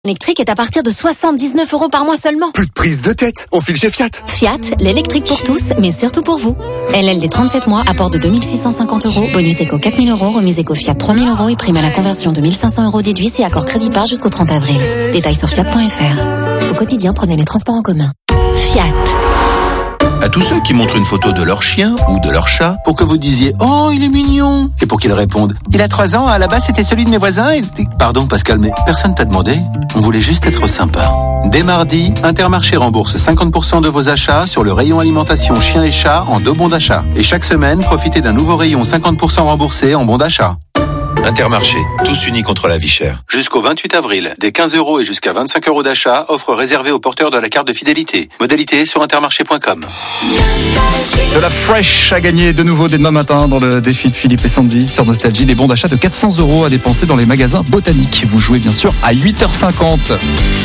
L'électrique est à partir de 79 € par mois seulement. Plus de prise de tête, on file chez Fiat. Fiat, l'électrique pour tous, mais surtout pour vous. LLD 37 mois, apport de 2650 €, bonus éco 4000 €, remise éco Fiat 3000 € et prime à la conversion de 1500 € déduit si accord crédit par jusqu'au 30 avril. Détails sur fiat.fr. Au quotidien, prenez les transports en commun. Fiat. À tous ceux qui montrent une photo de leur chien ou de leur chat pour que vous disiez « Oh, il est mignon !» et pour qu'ils répondent « Il a 3 ans, à la base c'était celui de mes voisins et... » Pardon Pascal, mais personne t'a demandé. On voulait juste être sympa. Dès mardi, Intermarché rembourse 50% de vos achats sur le rayon alimentation chien et chat en 2 bons d'achat. Et chaque semaine, profitez d'un nouveau rayon 50% remboursé en bons d'achat. Intermarché, tous unis contre la vie chère. Jusqu'au 28 avril, des 15 € et jusqu'à 25 € d'achat, offre réservée aux porteurs de la carte de fidélité. Modalité sur intermarché.com. De la fresh à gagner de nouveau dès demain matin dans le défi de Philippe et Sandy sur Nostalgie. Des bons d'achat de 400 € à dépenser dans les magasins botaniques. Vous jouez bien sûr à 8h50.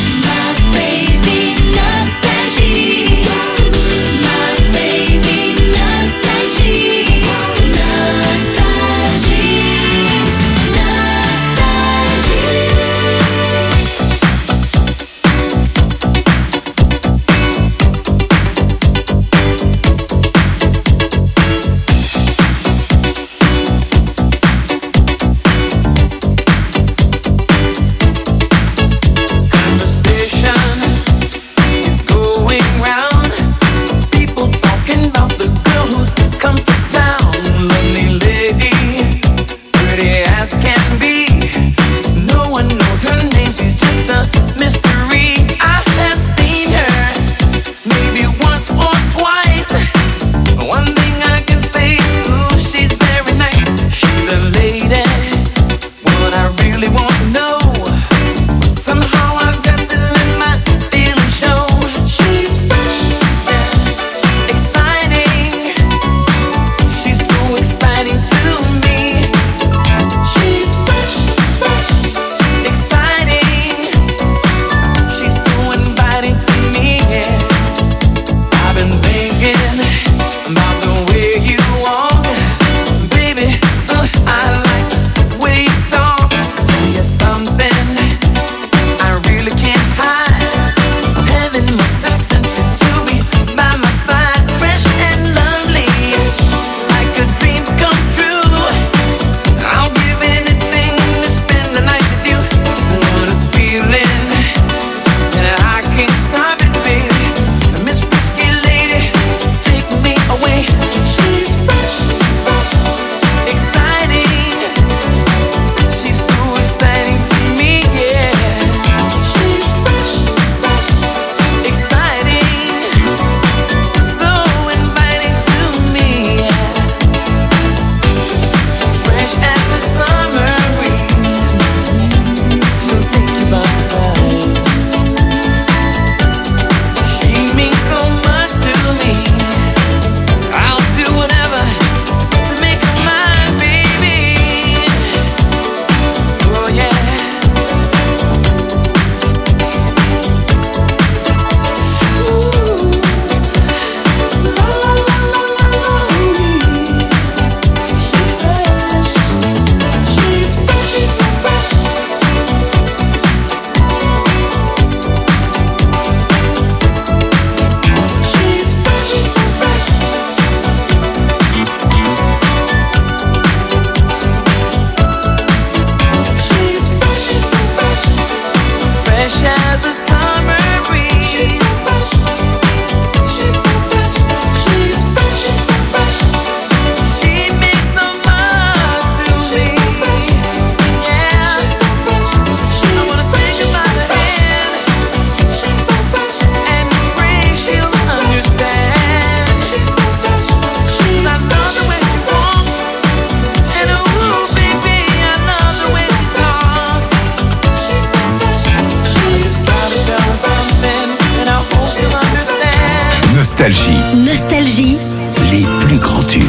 Nostalgie. Nostalgie. Les plus grands tubes.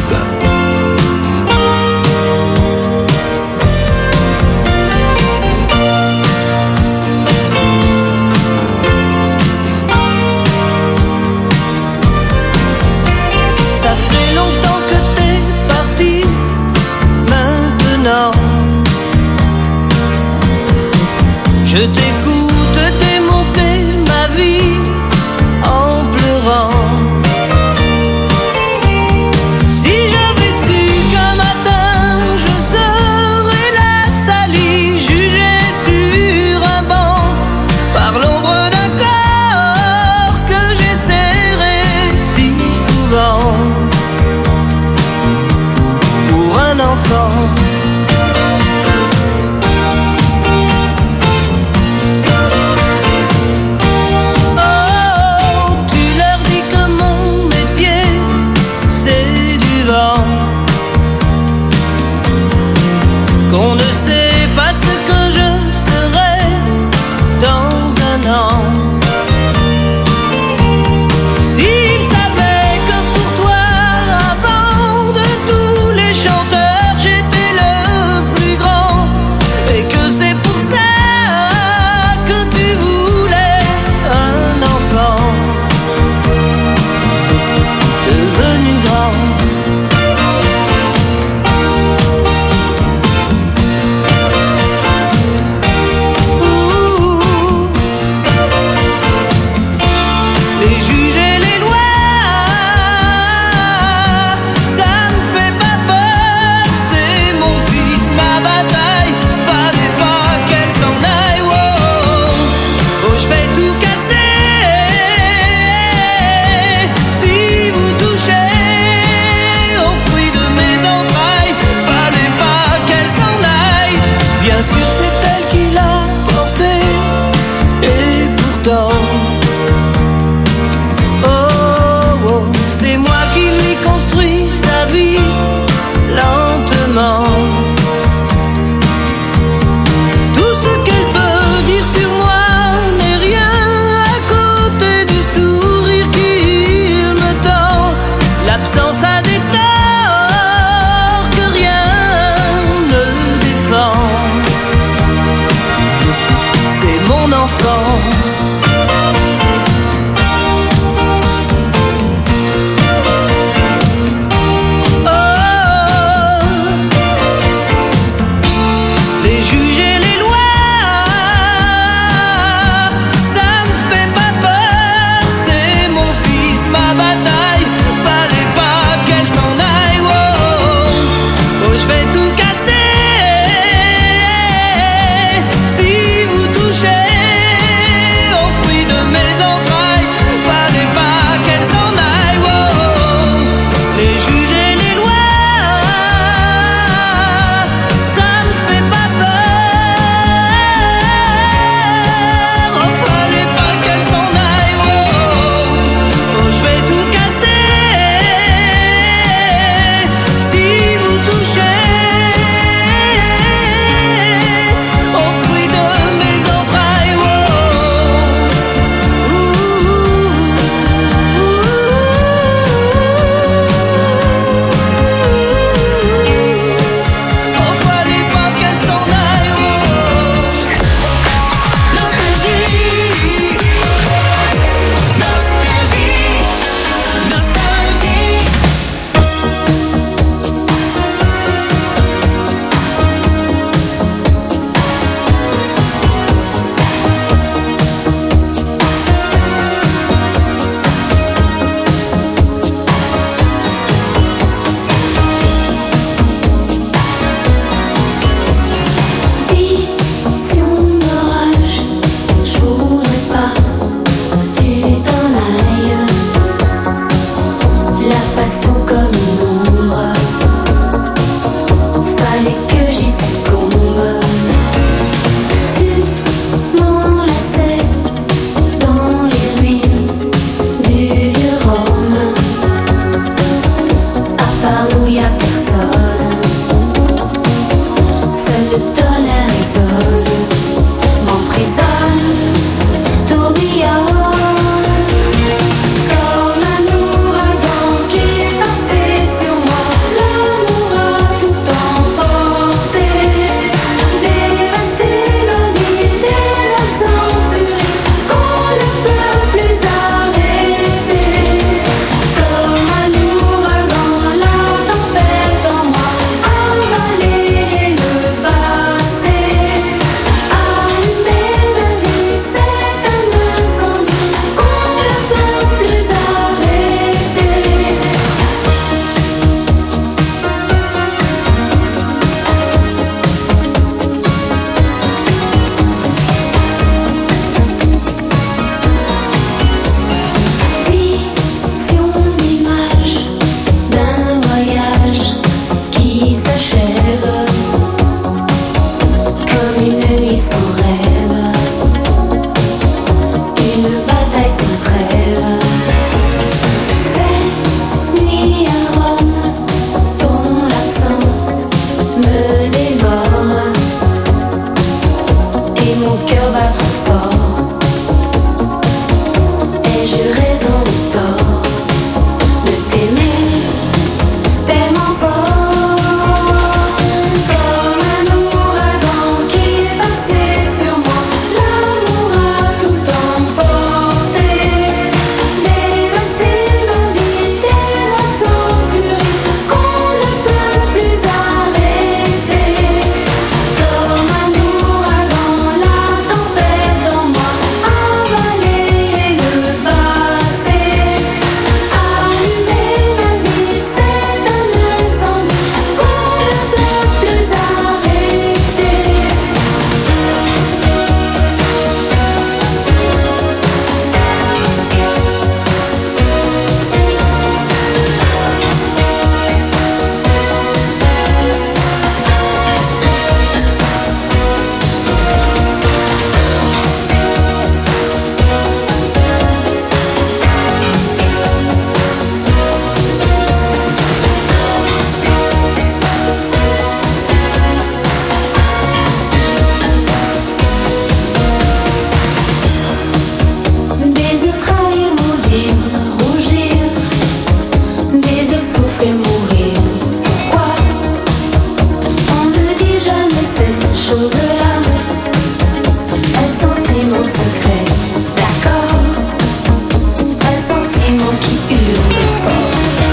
Ça fait longtemps que t'es parti, maintenant je t'écoute enfant. Les juges et les lois, ça me fait pas peur. C'est mon fils, ma bataille. Fallait pas qu'elle s'en aille. Oh, oh, je vais tout casser si vous touchez. nos secrets. D'accord, un sentiment qui hurle fort.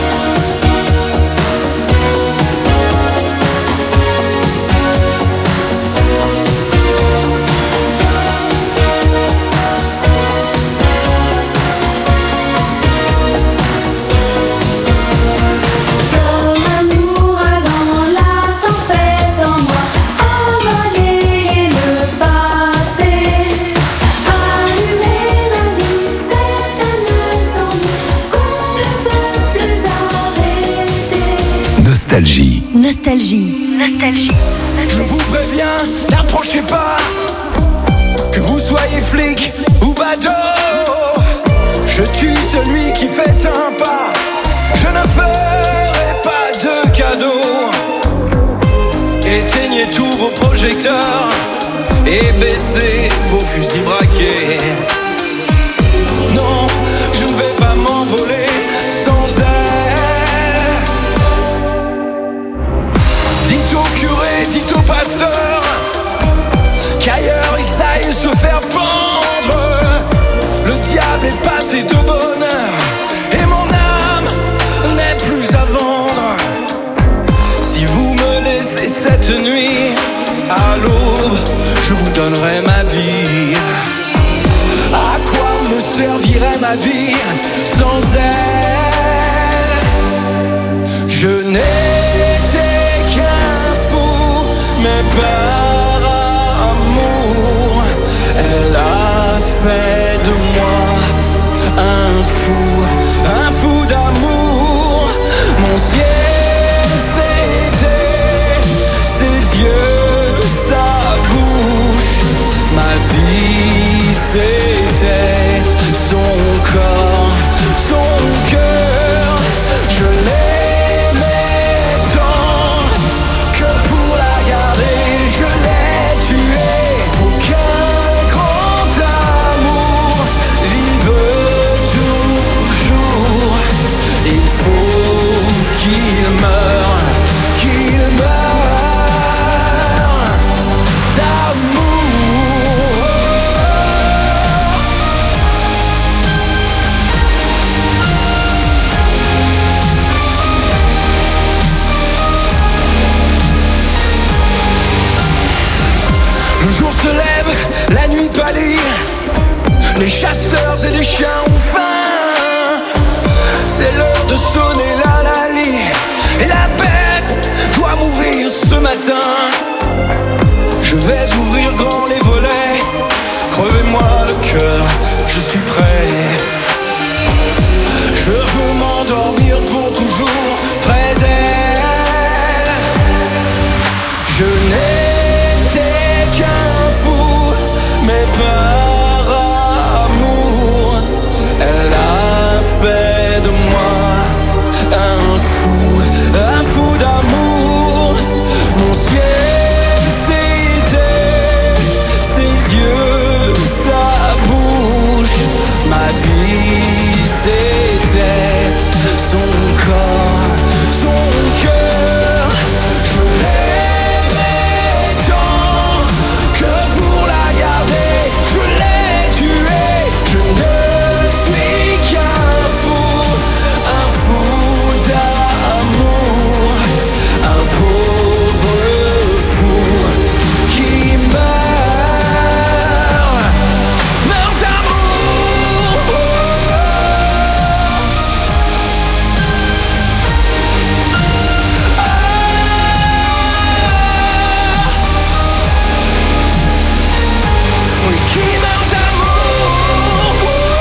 Nostalgie. Je vous préviens, n'approchez pas. Que vous soyez flic ou badaud, je tue celui qui fait un pas. Je ne ferai pas de cadeau. Éteignez tous vos projecteurs et baissez vos fusils braqués. Non, je ne vais pas m'envoler sans elle. Dites au curé, dites au pasteur qu'ailleurs ils aillent se faire pendre. Le diable est passé de bonheur et mon âme n'est plus à vendre. Si vous me laissez cette nuit, à l'aube, je vous donnerai ma vie. À quoi me servirait ma vie sans elle? Je n'étais qu'un fou, mais par amour, elle a fait de moi un fou d'amour. Mon ciel, c'était ses yeux, sa bouche. Ma vie, c'était son corps, son cœur. Je l'aimais tant que pour la garder, je l'ai tuée. Pour qu'un grand amour vive toujours, il faut qu'il meure d'amour. Le jour se lève, la nuit pâlit. Les chasseurs et les chiens ont faim. C'est l'heure de sonner la lali. Et la bête doit mourir ce matin. Je vais ouvrir grand les volets. Crevez-moi le cœur, je suis prêt. Je veux m'endormir pour toujours près d'elle. Je n'étais qu'un fou, mais par amour, elle a fait de moi un fou d'amour. Mon ciel, c'était ses yeux, sa bouche. Ma vie, c'était son corps, son cœur. Je l'aimais tant que pour la garder, je l'ai tuée. Je ne suis qu'un fou d'amour, un pauvre fou qui meurt d'amour. Oui, qui meurt d'amour.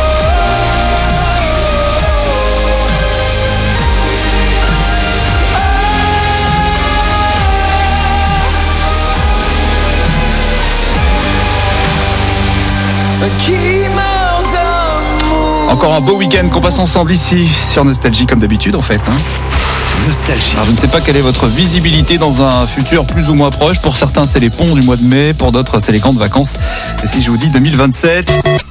Qui meurt d'amour. Encore un beau week-end qu'on passe ensemble ici sur Nostalgie comme d'habitude en fait. Nostalgie. Alors, je ne sais pas quelle est votre visibilité dans un futur plus ou moins proche. Pour certains c'est les ponts du mois de mai, pour d'autres c'est les camps de vacances. Et si je vous dis 2027...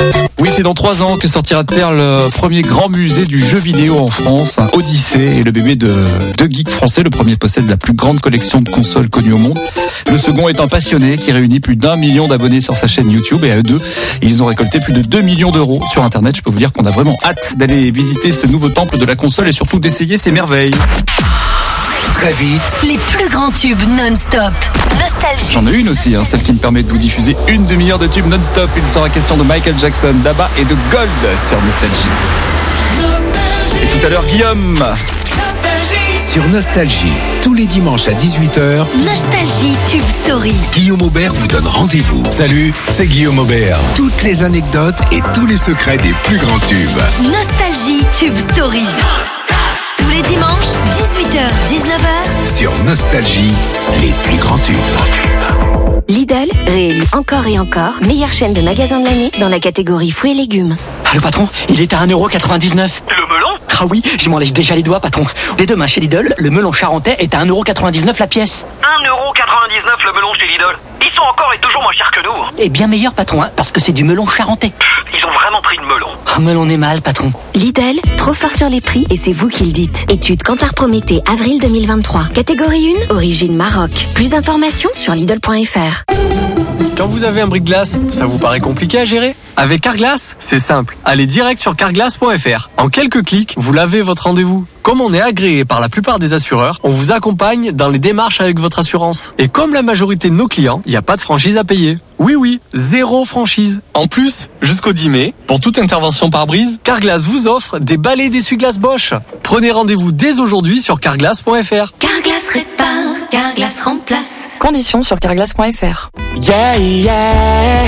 Oui, c'est dans 3 ans que sortira de terre le premier grand musée du jeu vidéo en France. Odyssey est le bébé de deux geeks français. Le premier possède la plus grande collection de consoles connues au monde. Le second est un passionné qui réunit plus d'1 million d'abonnés sur sa chaîne YouTube. Et à eux deux, ils ont récolté plus de 2 millions d'euros sur Internet. Je peux vous dire qu'on a vraiment hâte d'aller visiter ce nouveau temple de la console et surtout d'essayer ses merveilles. Très vite, Les plus grands tubes non-stop. Nostalgie. J'en ai une aussi, celle qui me permet de vous diffuser une demi-heure de tubes non-stop. Il sera question de Michael Jackson, d'Abba et de Gold sur Nostalgie. Et tout à l'heure, Guillaume. sur Nostalgie, tous les dimanches à 18h, Nostalgie Tube Story. Guillaume Aubert vous donne rendez-vous. Salut, c'est Guillaume Aubert. Toutes les anecdotes et tous les secrets des plus grands tubes. Nostalgie Tube Story. Tous les dimanches, 18h-19h. Sur Nostalgie, les plus grands tubes. Lidl, réélu encore et encore, meilleure chaîne de magasins de l'année dans la catégorie fruits et légumes. Ah, le patron, il est à 1,99€. Le melon ? Ah oui, je m'en lèche déjà les doigts, patron. Dès demain, chez Lidl, le melon charentais est à 1,99€ la pièce. 1,99€ le melon chez Lidl. Ils sont encore et toujours moins chers que nous. Et bien meilleur, patron, parce que c'est du melon charentais. Ils ont vraiment pris le melon. Ah, melon est mal, patron. Lidl, trop fort sur les prix et c'est vous qui le dites. Étude Kantar Prométhée, avril 2023. Catégorie 1, origine Maroc. Plus d'informations sur Lidl.fr. Quand vous avez un bris-de-glace, ça vous paraît compliqué à gérer ? Avec Carglass, c'est simple. Allez direct sur carglass.fr. En quelques clics, vous lavez votre rendez-vous. Comme on est agréé par la plupart des assureurs, on vous accompagne dans les démarches avec votre assurance. Et comme la majorité de nos clients, il n'y a pas de franchise à payer. Oui, 0 franchise. En plus, jusqu'au 10 mai, pour toute intervention par brise, Carglass vous offre des balais d'essuie-glace Bosch. Prenez rendez-vous dès aujourd'hui sur carglass.fr. Carglass répare, Carglass remplace. Conditions sur carglass.fr. Yeah.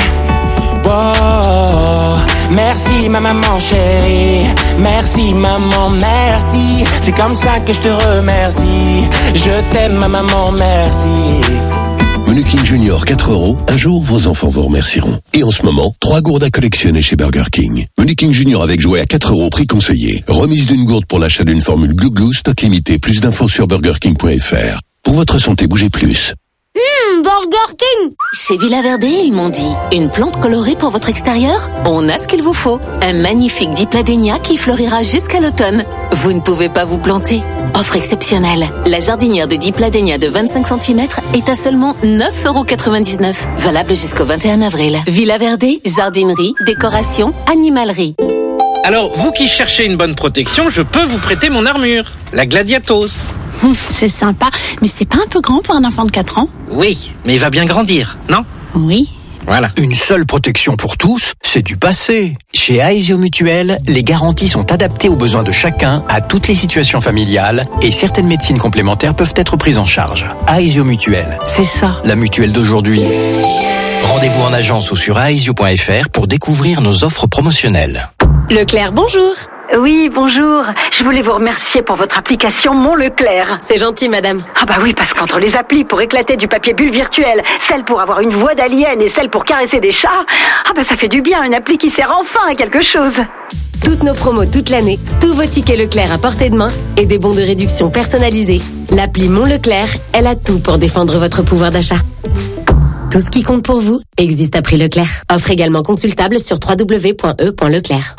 Wow. Merci ma maman chérie. Merci maman, merci. C'est comme ça que je te remercie. Je t'aime ma maman, merci. Menu King Junior 4€, un jour vos enfants vous remercieront. Et en ce moment, 3 gourdes à collectionner chez Burger King. Menu King Junior avec jouet à 4€, prix conseillé. Remise d'une gourde pour l'achat d'une formule Glouglou, stock limité. Plus d'infos sur burgerking.fr. Pour votre santé, bougez plus. Burger King. Chez Villa Verde, ils m'ont dit, une plante colorée pour votre extérieur ? On a ce qu'il vous faut. Un magnifique dipladénia qui fleurira jusqu'à l'automne. Vous ne pouvez pas vous planter. Offre exceptionnelle. La jardinière de dipladénia de 25 cm est à seulement 9,99€. Valable jusqu'au 21 avril. Villa Verde, jardinerie, décoration, animalerie. Alors, vous qui cherchez une bonne protection, je peux vous prêter mon armure. La Gladiatos. C'est sympa, mais c'est pas un peu grand pour un enfant de 4 ans ? Oui, mais il va bien grandir, non ? Oui. Voilà. Une seule protection pour tous, c'est du passé. Chez Aesio Mutuel, les garanties sont adaptées aux besoins de chacun, à toutes les situations familiales, et certaines médecines complémentaires peuvent être prises en charge. Aesio Mutuel, c'est ça la mutuelle d'aujourd'hui. Rendez-vous en agence ou sur aesio.fr pour découvrir nos offres promotionnelles. Leclerc, bonjour. Oui, bonjour. Je voulais vous remercier pour votre application Mon Leclerc. C'est gentil, madame. Ah bah oui, parce qu'entre les applis pour éclater du papier bulle virtuel, celle pour avoir une voix d'alien et celle pour caresser des chats, ah bah ça fait du bien, une appli qui sert enfin à quelque chose. Toutes nos promos toute l'année, tous vos tickets Leclerc à portée de main et des bons de réduction personnalisés. L'appli Mon Leclerc, elle a tout pour défendre votre pouvoir d'achat. Tout ce qui compte pour vous existe à prix Leclerc. Offre également consultable sur www.e.leclerc.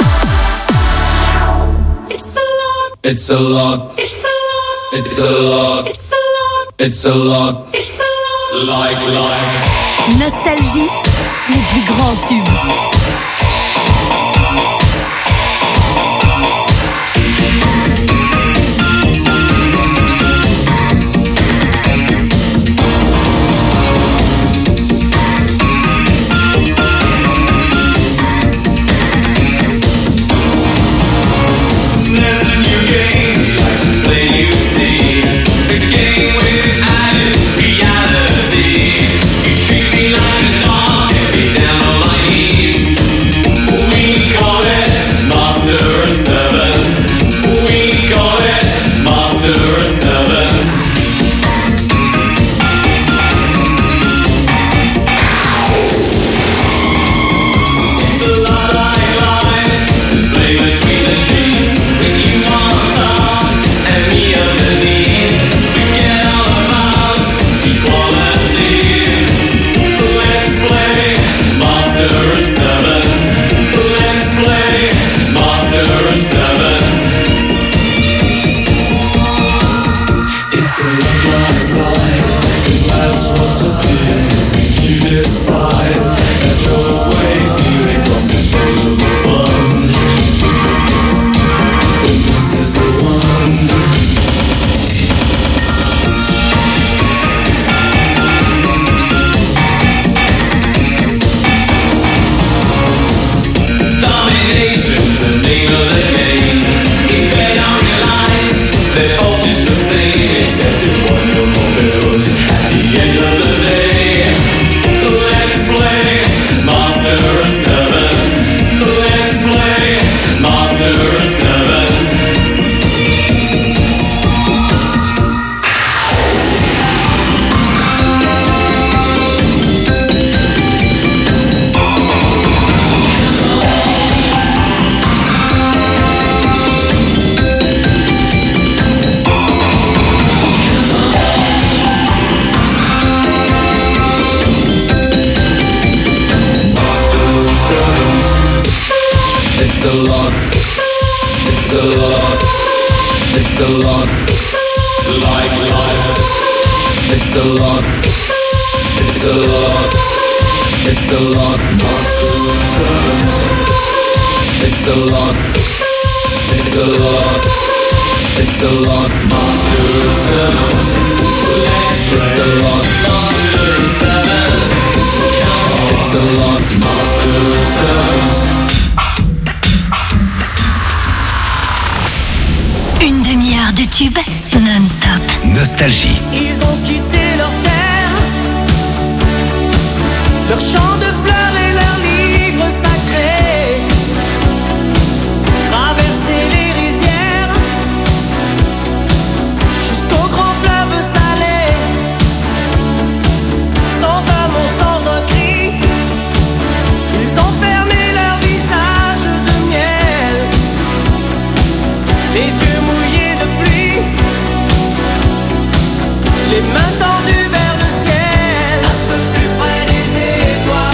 It's a lot. It's a lot. It's a lot. It's a lot. It's a lot. It's a lot. Like life. Nostalgie, les plus grands tubes. Reality. You treat me like a dog, every down on my knees. Une demi-heure de tube non-stop. Nostalgie. Ils ont quitté leur terre, leur champ de fleurs et leurs livres sacrés, traversé les rizières jusqu'au grand fleuve salé, sans un mot, sans un cri, ils ont fermé leur visage de miel, les yeux mouillés de pluie, les mains tendues vers le ciel, un peu plus près des étoiles.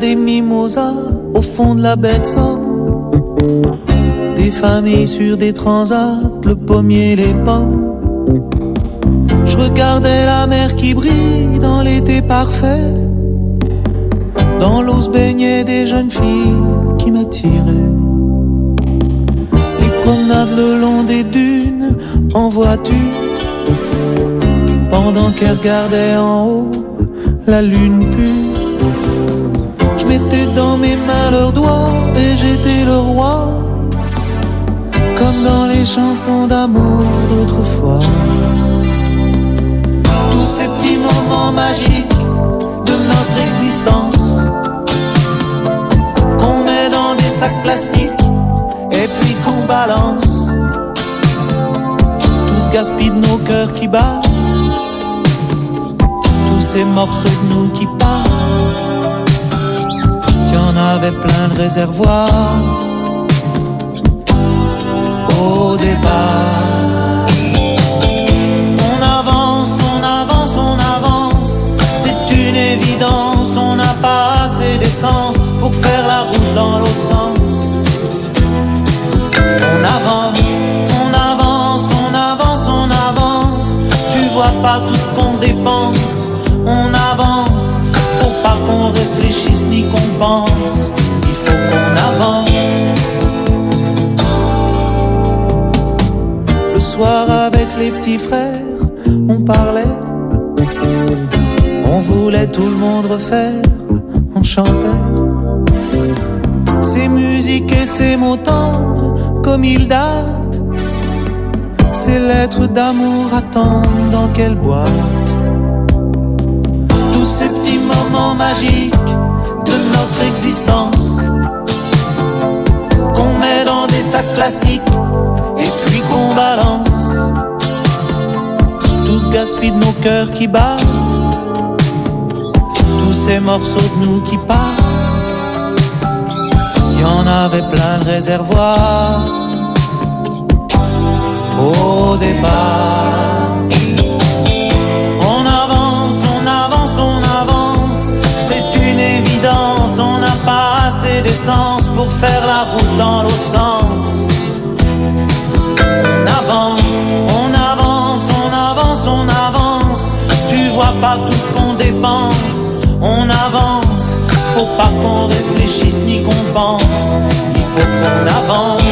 des mimosas au fond de la baie de Somme, des familles sur des transats, le pommier, les pommes. Je regardais la mer qui brille dans l'été parfait. Dans l'eau se baignaient des jeunes filles qui m'attiraient. Les promenades le long des dunes en voiture, pendant qu'elles regardaient en haut la lune pure. Je mettais dans mes mains leurs doigts et j'étais le roi, comme dans les chansons d'amour d'autrefois. Tous ces petits moments magiques de notre existence, qu'on met dans des sacs plastiques et puis qu'on balance, tout ce gaspille de nos cœurs qui battent, tous ces morceaux de nous qui partent. Il y en avait plein de réservoirs au départ. On avance, on avance, on avance, c'est une évidence. On n'a pas assez d'essence pour faire la route dans l'autre sens. On avance, on avance, on avance, on avance. Tu vois pas tout ce qu'on dépense. On avance, faut pas qu'on réfléchisse ni qu'on pense. Il faut qu'on avance. Le soir avec les petits frères, on parlait, on voulait tout le monde refaire, on chantait ces musiques et ces mots tendres comme ils datent. Ces lettres d'amour attendent dans quelle boîte? Tous ces petits moments magiques de notre existence, qu'on met dans des sacs plastiques et puis qu'on balance, tout ce gaspille de nos cœurs qui battent, tous ces morceaux de nous qui partent. Il y en avait plein de réservoirs au départ. On avance, on avance, on avance, c'est une évidence. On n'a pas assez d'essence pour faire la route dans l'autre sens. On avance, on avance, on avance, on avance. Tu vois pas tout ce qu'on dépense. On avance, faut pas qu'on réfléchisse ni qu'on pense. Il faut qu'on avance.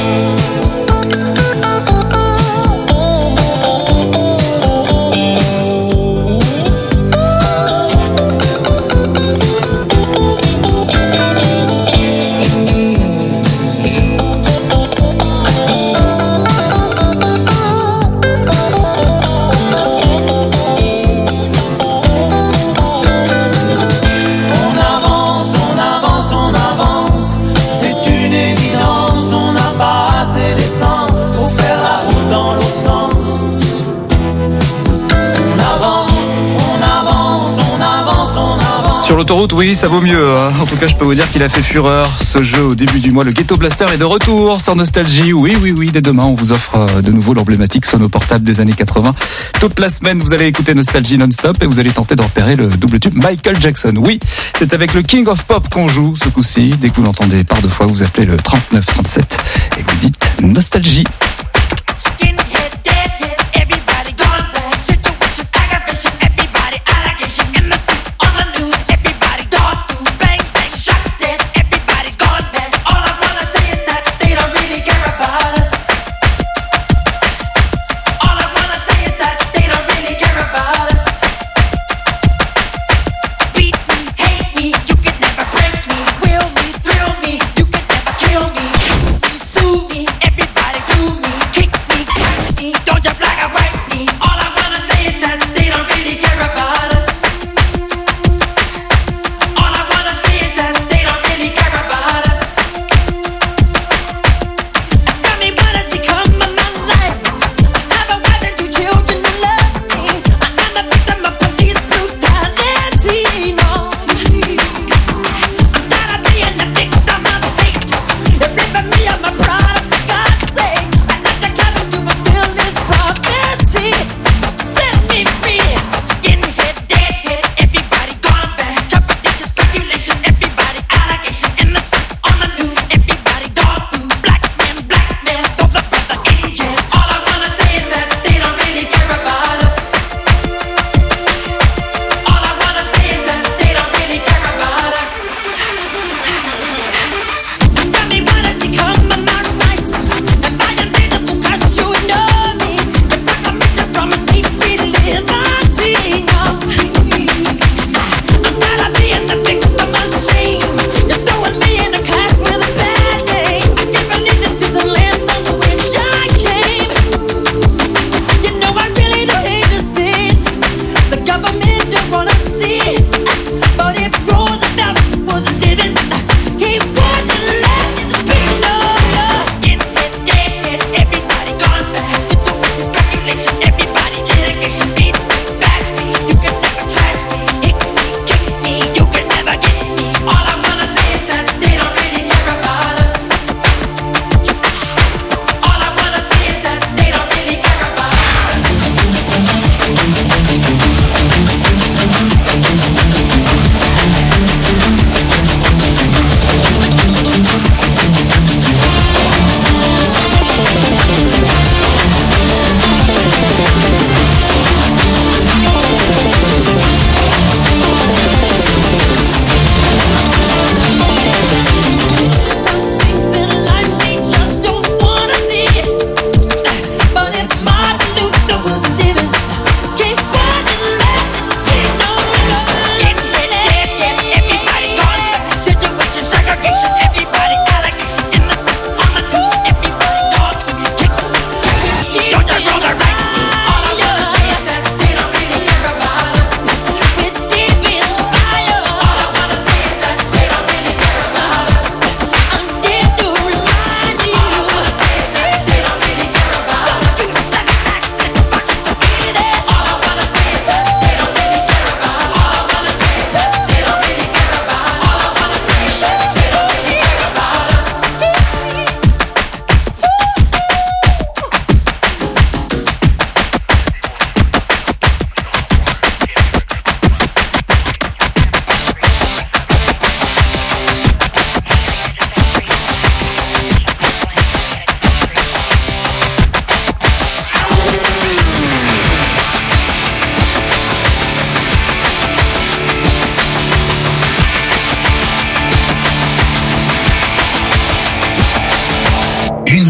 Sur l'autoroute, oui, ça vaut mieux. En tout cas, je peux vous dire qu'il a fait fureur. Ce jeu au début du mois, le Ghetto Blaster est de retour sur Nostalgie. Oui, oui, oui, dès demain, on vous offre de nouveau l'emblématique sonoportable des années 80. Toute la semaine, vous allez écouter Nostalgie non-stop et vous allez tenter de repérer le double tube Michael Jackson. Oui, c'est avec le King of Pop qu'on joue ce coup-ci. Dès que vous l'entendez par deux fois, vous appelez le 3937 et vous dites Nostalgie. Kill me, sue me, everybody do me.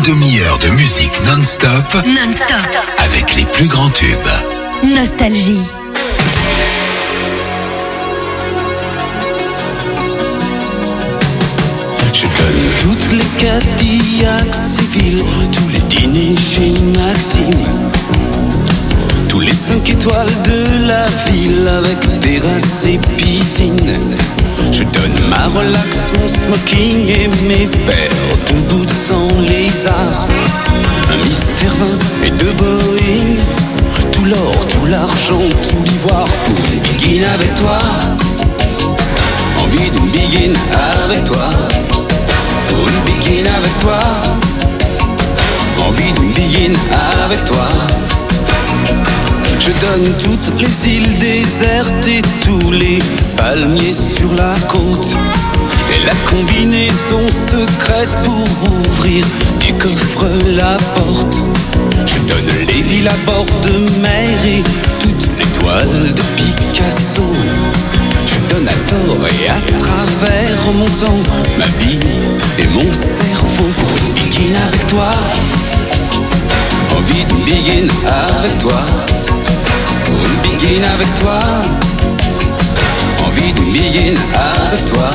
demi-heure de musique non-stop. Non-stop. Avec les plus grands tubes. Nostalgie. Je donne toutes les Cadillacs civils, tous les dîners chez Maxime, tous les 5 étoiles de la ville avec terrasse et piscine. Je donne ma relax, mon smoking et mes paires de boots sans lézard, un Mystère 20 et 2 Boeing, tout l'or, tout l'argent, tout l'ivoire pour une begin avec toi. Envie d'une begin avec toi. Pour une begin avec toi. Envie d'une begin avec toi. Je donne toutes les îles désertes et tous les palmiers sur la côte, et la combinaison secrète pour ouvrir du coffre la porte. Je donne les villes à bord de mer et toutes les toiles de Picasso. Je donne à tort et à travers mon temps, ma vie et mon cerveau pour une begin avec toi. Envie d'une begin avec toi. Pour une begin avec toi. Envie d'une begin avec toi.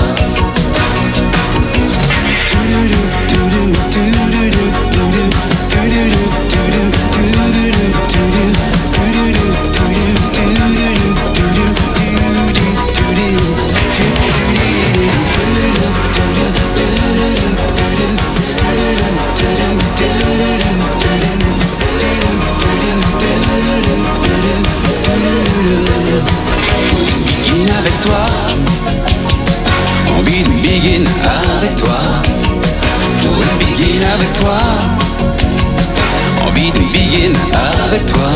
Avec toi, envie d'une begin avec toi. Pour une begin avec toi, envie d'une begin avec toi.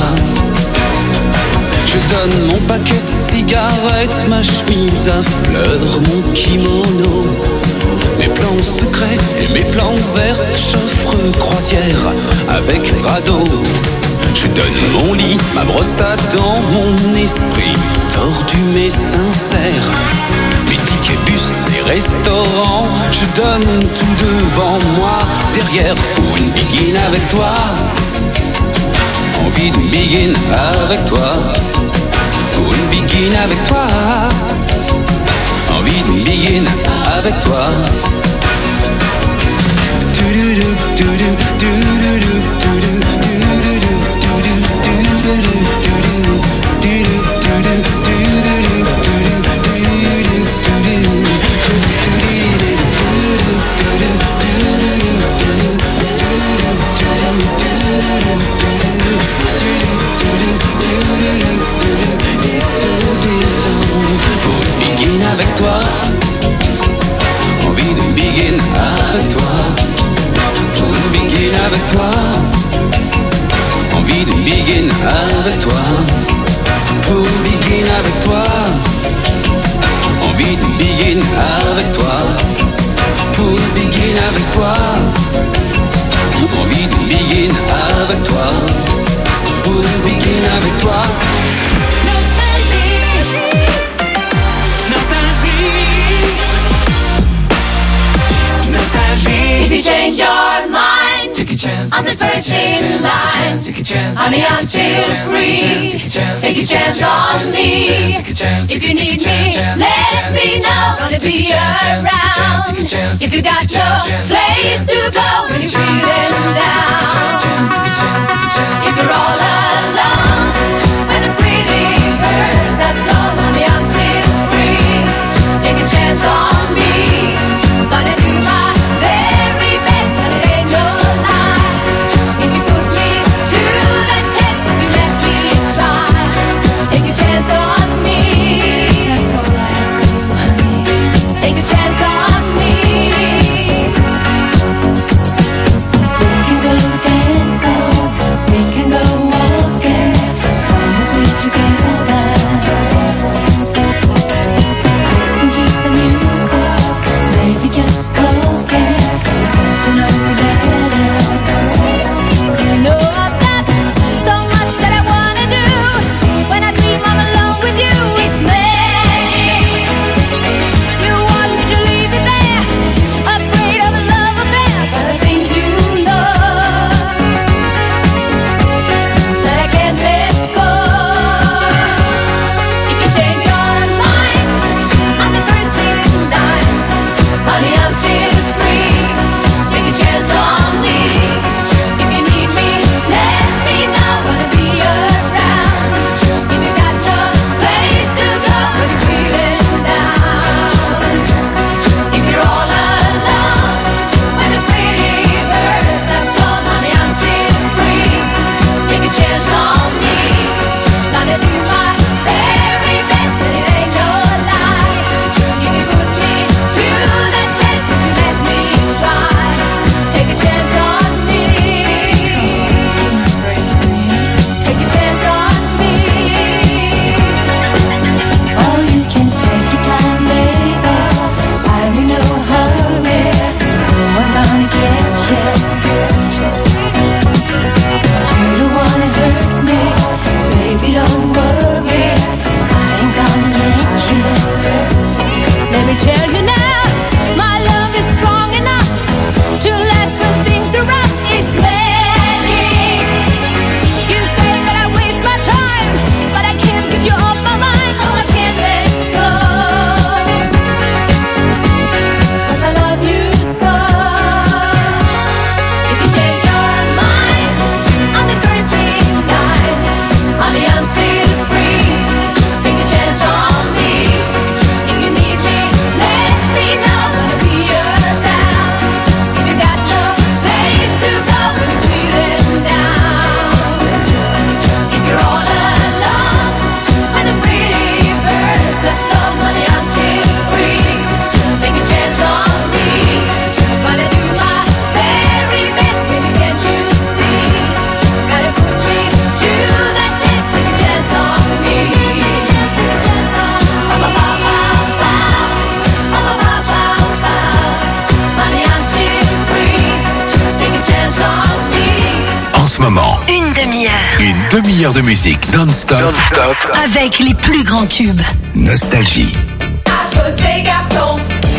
Je donne mon paquet de cigarettes, ma chemise à fleurs, mon kimono, mes plans secrets et mes plans verts, j'offre croisière avec radeau. Je donne mon lit, ma brosse à dents, mon esprit tordu mais sincère, mes tickets bus et restaurants. Je donne tout devant moi, derrière pour une begin avec toi. Envie d'une begin avec toi. Pour une begin avec toi. Envie d'une begin avec toi. Pour une begin avec toi. Envie d'une begin avec toi. Pour une begin avec toi. Envie d'une begin avec toi. Pour une begin avec toi. Envie d'une begin avec toi. Pour une begin avec toi. Envie d'une begin avec toi. Pour une begin avec toi. If you change your mind, take a chance. I'm the first in line. Honey, I'm still free. Take a chance on me. If you need me, let me know. Gonna be around. If you got no place to go when you're feeling down. If you're all alone, when the pretty birds have flown, honey, I'm still free. Take a chance on me. Gonna do my very best, and it ain't no lie. If you put me to the test, if you let me try, take a chance on me. That's all I ask of you, honey. Take a chance on me. We can go dancing, we can go walking, as long as we're together. Listen to some music, maybe just cocaine. To know you better. 'Cause you know I've got so much that I wanna do. When I dream I'm alone with you, it's magic. You want me to leave it there, afraid of a love affair, but I think you know Une demi-heure de musique non-stop. Avec les plus grands tubes. Nostalgie. À cause des garçons.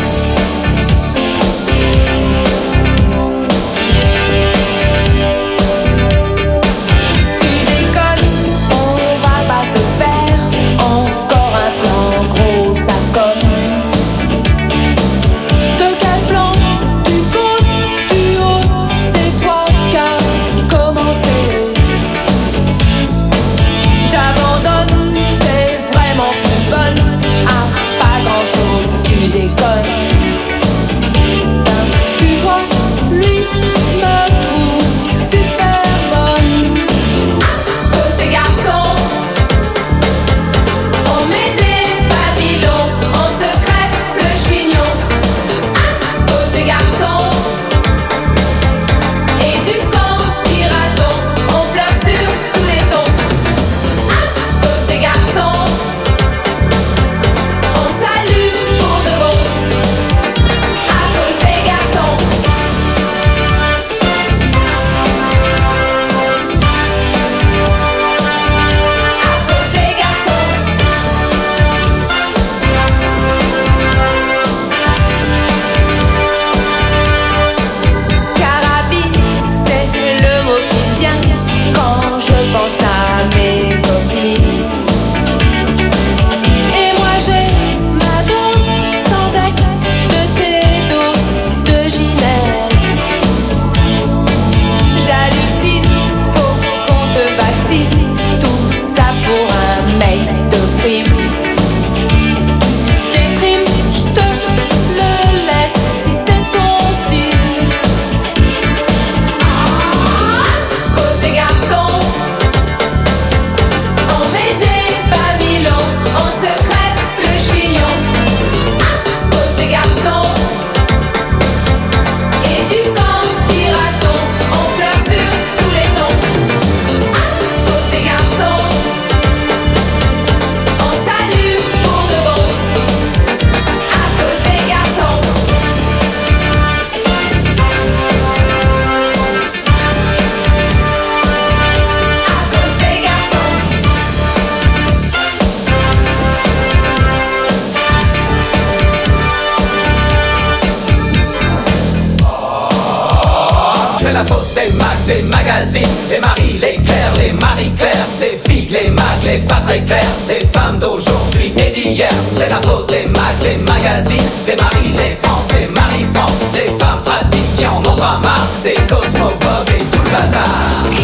Des magazines, des Marie, les Claire, les Marie-Claire, des figues, les mags, les pas très clairs, des femmes d'aujourd'hui et d'hier. C'est la faute des mags, les magazines, des Marie, les France, les Marie-France, des femmes pratiques qui en ont pas marre, des cosmophobes et tout le bazar.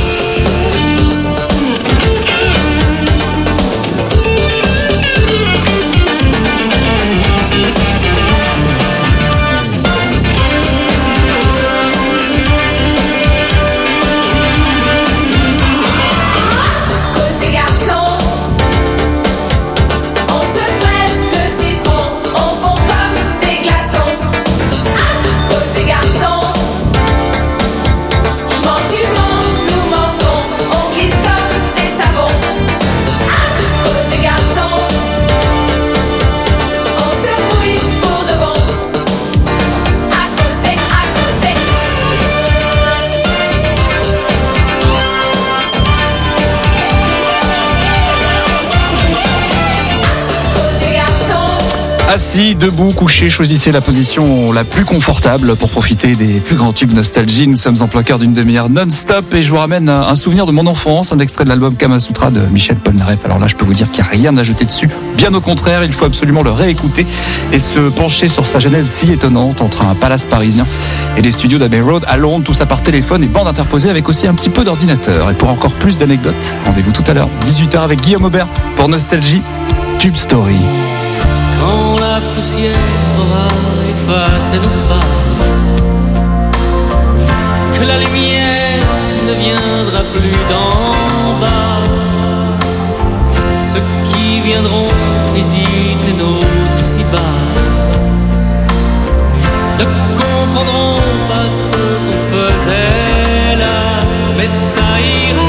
Assis, debout, couché, choisissez la position la plus confortable pour profiter des plus grands tubes nostalgie. Nous sommes en plein cœur d'une demi-heure non-stop et je vous ramène un souvenir de mon enfance, un extrait de l'album Kamasutra de Michel Polnareff. Alors là, je peux vous dire qu'il n'y a rien à jeter dessus. Bien au contraire, il faut absolument le réécouter et se pencher sur sa genèse si étonnante entre un palace parisien et des studios d'Abbey Road à Londres, tout ça par téléphone et bande interposée avec aussi un petit peu d'ordinateur. Et pour encore plus d'anecdotes, rendez-vous tout à l'heure, 18h avec Guillaume Aubert pour Nostalgie Tube Story. Quand la poussière aura effacé nos pas, que la lumière ne viendra plus d'en bas, ceux qui viendront visiter notre ici-bas ne comprendront pas ce qu'on faisait là, mais ça ira.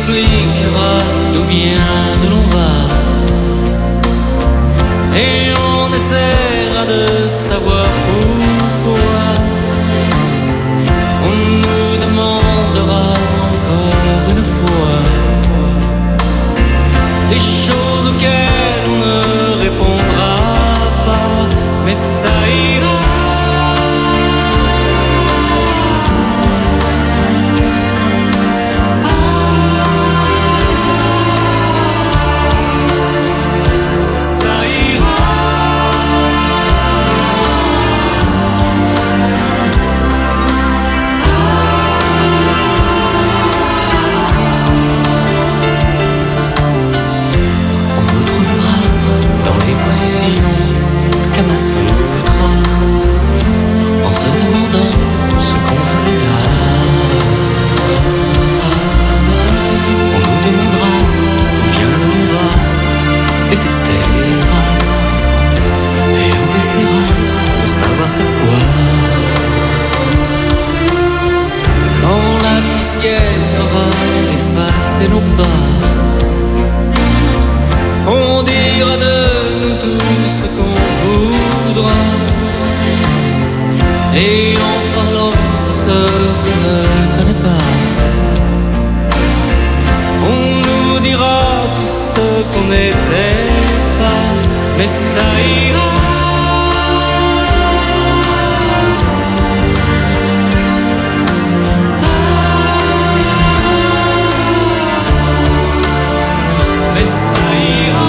expliquera d'où vient, d'où l'on va. Et on essaiera de savoir pourquoi. On nous demandera encore une fois des choses auxquelles on ne répondra pas, mais ça ira. Kama Sutra, en se demandant ce qu'on faisait là. On nous demandera d'où vient l'on va, etc. Et on essaiera de savoir pourquoi. Quand la poussière aura effacé nos pas, on dira de nous tout ce qu'on voudra. Et en parlant de ce qu'on ne connaît pas, on nous dira tout ce qu'on n'était pas, mais ça ira. Mais ça ira.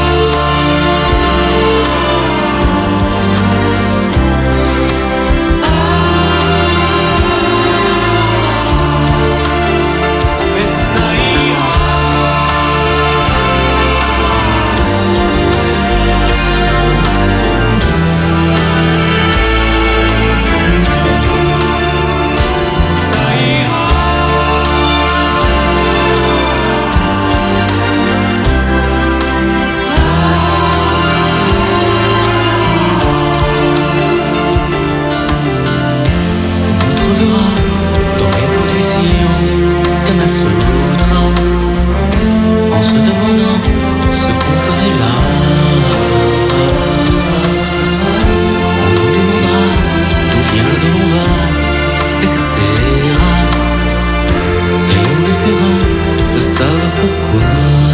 En se demandant ce qu'on faisait là. On nous demandera d'où vient, d'où l'on va, etc. Et on essaiera de savoir pourquoi.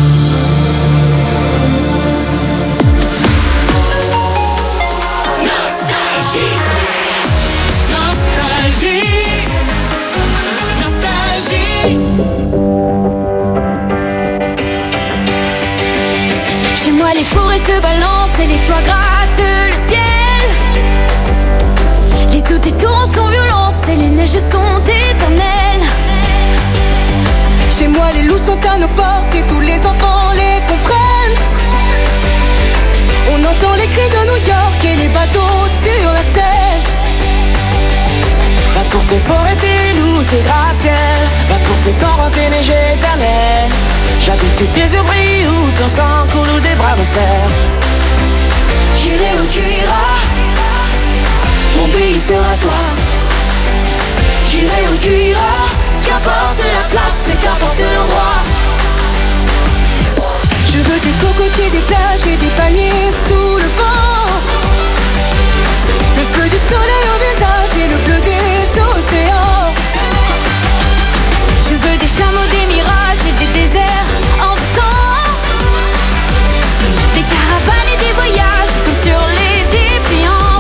Nostalgie, nostalgie, nostalgie. Chez moi les forêts se balancent et les toits grattent le ciel. Les eaux des torrents sont violentes et les neiges sont éternelles. Chez moi les loups sont à nos portes et tous les enfants les comprennent. On entend les cris de New York et les bateaux sur la Seine. Va pour tes forêts, tes loups, tes gratte-ciel. Va pour tes torrents, tes neiges éternelles. J'habite où tes yeux brillent, où ton sang coule, où des bras me serrent. J'irai où tu iras, mon pays sera toi. J'irai où tu iras, qu'importe la place et qu'importe l'endroit. Je veux des cocotiers, des plages et des palmiers sous le vent. Le feu du soleil au visage et le bleu des océans. Je veux des chameaux, des mirages et des déserts en temps. Des caravanes et des voyages comme sur les dépliants.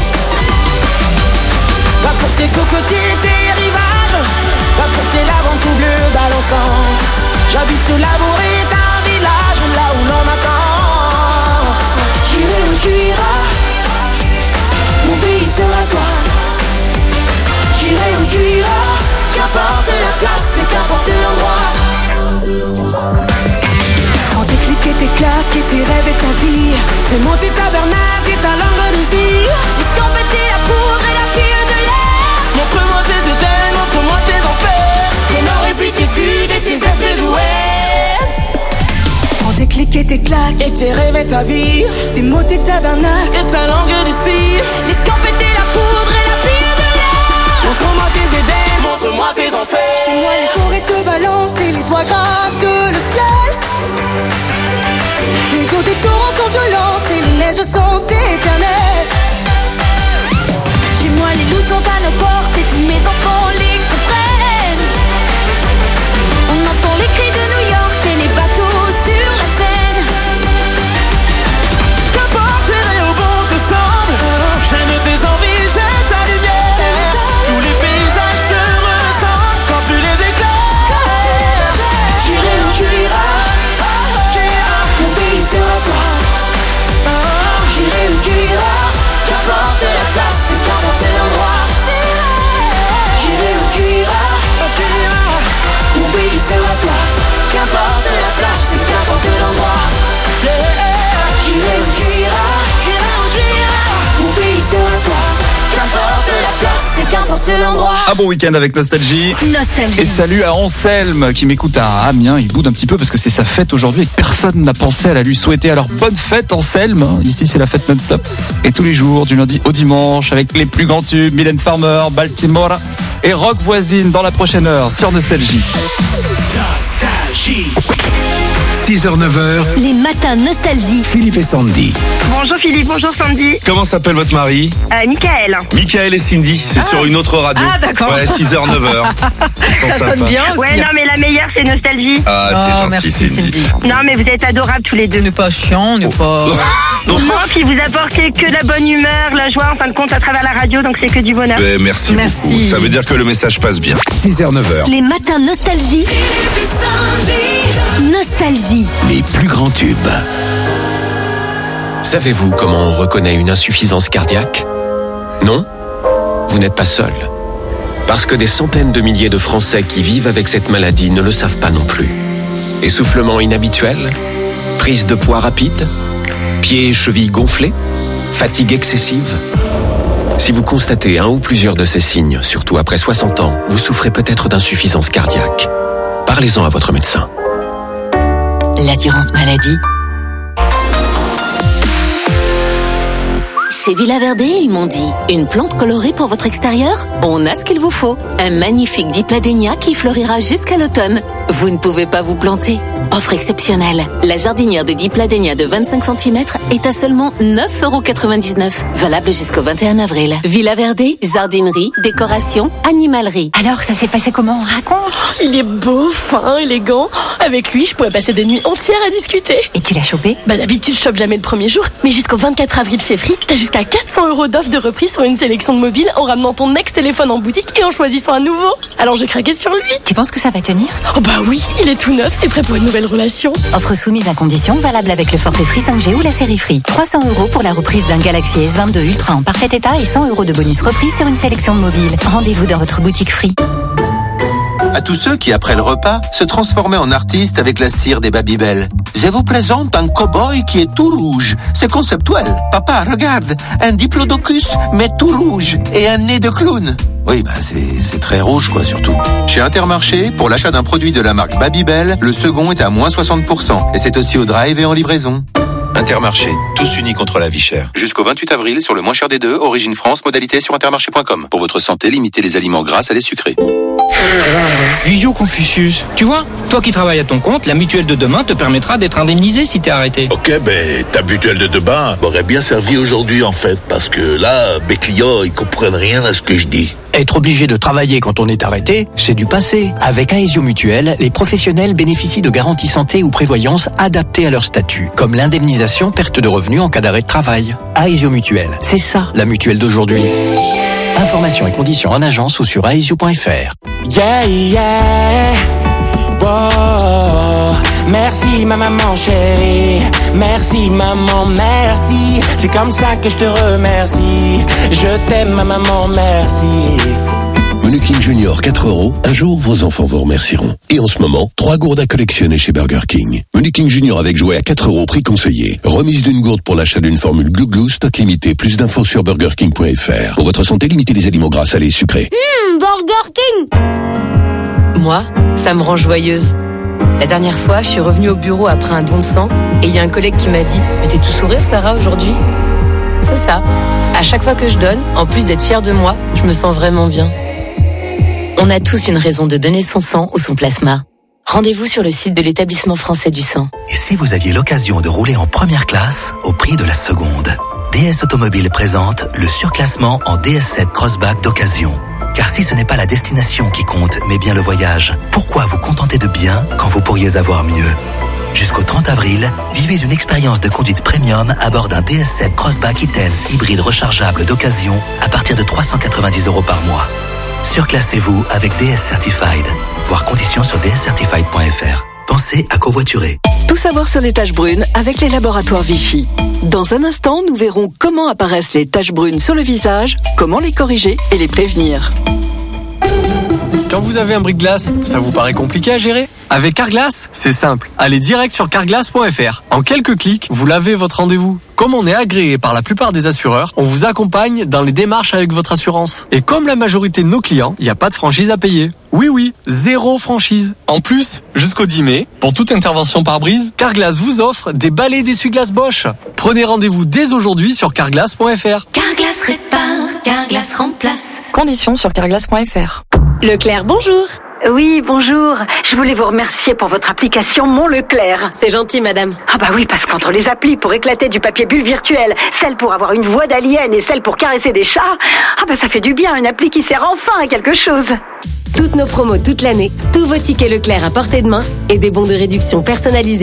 Va pour tes cocotiers, tes rivages. Va pour tes laves tout bleu balançant. J'habite au labour et un village là où l'on m'attend. J'irai où tu iras, mon pays sera toi. J'irai où tu iras, qu'importe la place et qu'importe l'endroit. Quand tes clics et tes claques et tes rêves et ta vie, c'est monter tabernacle et ta langue de désir. L'escampette et la poudre et la pire de l'air. Montre-moi tes étoiles, montre-moi tes enfers. Tes nord et puis tes sud et tes est et d'ouest. Quand tes clics et tes claques et tes rêves et ta vie, tes mots, tes tabernacles et ta langue de cire. L'escampette et la poudre et la pire de l'air. Montre-moi tes édèmes, montre-moi tes enfers. Chez moi les forêts se balancent et les toits grattent le ciel. Les eaux des torrents sont violentes et les neiges sont éternelles. Chez moi les loups sont à nos portes et tous mes enfants les comprennent. On entend les cris de New York et les bateaux sur la Seine. Qu'importe, j'irai au bon te semble. J'aime tes envies, j'aime ta lumière. Tous les paysages te ressemblent quand tu les éclaires. J'irai où tu iras. Mon pays sera toi. J'irai où tu iras. Qu'importe la place et qu'importe l'endroit. J'irai où tu iras. Mon pays sera toi. Qu'importe la place et qu'importe l'endroit. J'irai où tu iras. Mon pays sera toi. Qu'importe la place et qu'importe l'endroit. Un bon week-end avec Nostalgie. Nostalgie. Et salut à Anselme qui m'écoute à Amiens. Il boude un petit peu parce que c'est sa fête aujourd'hui et que personne n'a pensé à la lui souhaiter. Alors bonne fête Anselme. Ici c'est la fête non-stop. Et tous les jours du lundi au dimanche avec les plus grands tubes. Mylène Farmer, Baltimore et Rock Voisine dans la prochaine heure sur Nostalgie. Nostalgie. 6h, 9h. Les matins Nostalgie. Philippe et Sandy. Bonjour Philippe, bonjour Sandy. Comment s'appelle votre mari? Michael. Michael et Cindy, c'est sur une autre radio. Ah d'accord. Ouais, 6h, 9h. Ça sonne bien aussi. Ouais, non mais la meilleure c'est Nostalgie. Ah, c'est gentil merci, Cindy. Non mais vous êtes adorables tous les deux. On n'est pas chiant, on n'est pas... Non, puis vous apportez que la bonne humeur, la joie en fin de compte à travers la radio, donc c'est que du bonheur. Merci beaucoup, ça veut dire que le message passe bien. 6h, 9h. Les matins Nostalgie. Nostalgie. Les plus grands tubes. Savez-vous comment on reconnaît une insuffisance cardiaque? Non? Vous n'êtes pas seul. Parce que des centaines de milliers de Français qui vivent avec cette maladie ne le savent pas non plus. Essoufflement inhabituel? Prise de poids rapide? Pieds et chevilles gonflés? Fatigue excessive? Si vous constatez un ou plusieurs de ces signes, surtout après 60 ans, vous souffrez peut-être d'insuffisance cardiaque. Parlez-en à votre médecin. L'assurance maladie. Chez Villa Verde, ils m'ont dit, une plante colorée pour votre extérieur? On a ce qu'il vous faut. Un magnifique dipladénia qui fleurira jusqu'à l'automne. Vous ne pouvez pas vous planter. Offre exceptionnelle. La jardinière de dipladénia de 25 cm est à seulement 9,99 €. Valable jusqu'au 21 avril. Villa Verde, jardinerie, décoration, animalerie. Alors, ça s'est passé comment? On raconte. Il est beau, fin, élégant. Avec lui, je pourrais passer des nuits entières à discuter. Et tu l'as chopé? Bah d'habitude, je chope jamais le premier jour. Mais jusqu'au 24 avril chez Free, t'as jusqu'à 400 € d'offre de reprise sur une sélection de mobiles en ramenant ton ex-téléphone en boutique et en choisissant un nouveau. Alors j'ai craqué sur lui. Tu penses que ça va tenir? Oh bah oui, il est tout neuf et prêt pour une nouvelle relation. Offre soumise à condition, valable avec le forfait Free 5G ou la série Free. 300 € pour la reprise d'un Galaxy S22 Ultra en parfait état et 100 € de bonus reprise sur une sélection de mobiles. Rendez-vous dans votre boutique Free. À tous ceux qui, après le repas, se transformaient en artistes avec la cire des Babybel. Je vous présente un cow-boy qui est tout rouge. C'est conceptuel. Papa, regarde, un diplodocus, mais tout rouge, et un nez de clown. Oui, bah c'est très rouge, quoi, surtout. Chez Intermarché, pour l'achat d'un produit de la marque Babybel, le second est à moins 60%. Et c'est aussi au drive et en livraison. Intermarché, tous unis contre la vie chère. Jusqu'au 28 avril, sur le moins cher des deux, Origine France, modalité sur intermarché.com. Pour votre santé, limitez les aliments gras à les sucrés. Visio Confucius, tu vois, toi qui travailles à ton compte, la mutuelle de demain te permettra d'être indemnisé si t'es arrêté. Ok, ben ta mutuelle de demain m'aurait bien servi aujourd'hui en fait, parce que là, mes clients, ils comprennent rien à ce que je dis. Être obligé de travailler quand on est arrêté, c'est du passé. Avec Aesio Mutuelle, les professionnels bénéficient de garanties santé ou prévoyance adaptées à leur statut, comme l'indemnisation perte de revenus en cas d'arrêt de travail. Aesio Mutuelle, c'est ça la mutuelle d'aujourd'hui. Informations et conditions en agence ou sur aesio.fr. Yeah, yeah. Wow. Merci ma maman chérie. Merci maman, merci. C'est comme ça que je te remercie. Je t'aime ma maman, merci. Menu King Junior 4 €, un jour vos enfants vous remercieront. Et en ce moment, 3 gourdes à collectionner chez Burger King. Menu King Junior avec jouet à 4 € prix conseillé. Remise d'une gourde pour l'achat d'une formule Glouglou, stock limité. Plus d'infos sur burgerking.fr. Pour votre santé, limitez les aliments gras, salés, sucrés. Burger King. Moi, ça me rend joyeuse. La dernière fois, je suis revenue au bureau après un don de sang et il y a un collègue qui m'a dit « Mais t'es tout sourire, Sarah, aujourd'hui ?» C'est ça. À chaque fois que je donne, en plus d'être fière de moi, je me sens vraiment bien. On a tous une raison de donner son sang ou son plasma. Rendez-vous sur le site de l'Établissement français du sang. Et si vous aviez l'occasion de rouler en première classe au prix de la seconde? DS Automobile présente le surclassement en DS7 Crossback d'occasion. Car si ce n'est pas la destination qui compte, mais bien le voyage, pourquoi vous contenter de bien quand vous pourriez avoir mieux? Jusqu'au 30 avril, vivez une expérience de conduite premium à bord d'un DS7 Crossback e-Tense hybride rechargeable d'occasion à partir de 390 € par mois. Surclassez-vous avec DS Certified. Voir conditions sur dscertified.fr. Pensez à covoiturer. Tout savoir sur les taches brunes avec les laboratoires Vichy. Dans un instant, nous verrons comment apparaissent les taches brunes sur le visage, comment les corriger et les prévenir. Quand vous avez un bris-de-glace, ça vous paraît compliqué à gérer? Avec Carglass, c'est simple. Allez direct sur carglass.fr. En quelques clics, vous lavez votre rendez-vous. Comme on est agréé par la plupart des assureurs, on vous accompagne dans les démarches avec votre assurance. Et comme la majorité de nos clients, il n'y a pas de franchise à payer. Oui, 0 franchise. En plus, jusqu'au 10 mai, pour toute intervention par brise, Carglass vous offre des balais d'essuie-glace Bosch. Prenez rendez-vous dès aujourd'hui sur carglass.fr. Carglass répare, Carglass remplace. Conditions sur carglass.fr. Leclerc, bonjour. Oui, bonjour. Je voulais vous remercier pour votre application Mon Leclerc. C'est gentil, madame. Ah bah oui, parce qu'entre les applis pour éclater du papier bulle virtuel, celle pour avoir une voix d'alien et celle pour caresser des chats, ah bah ça fait du bien, une appli qui sert enfin à quelque chose. Toutes nos promos toute l'année, tous vos tickets Leclerc à portée de main et des bons de réduction personnalisés.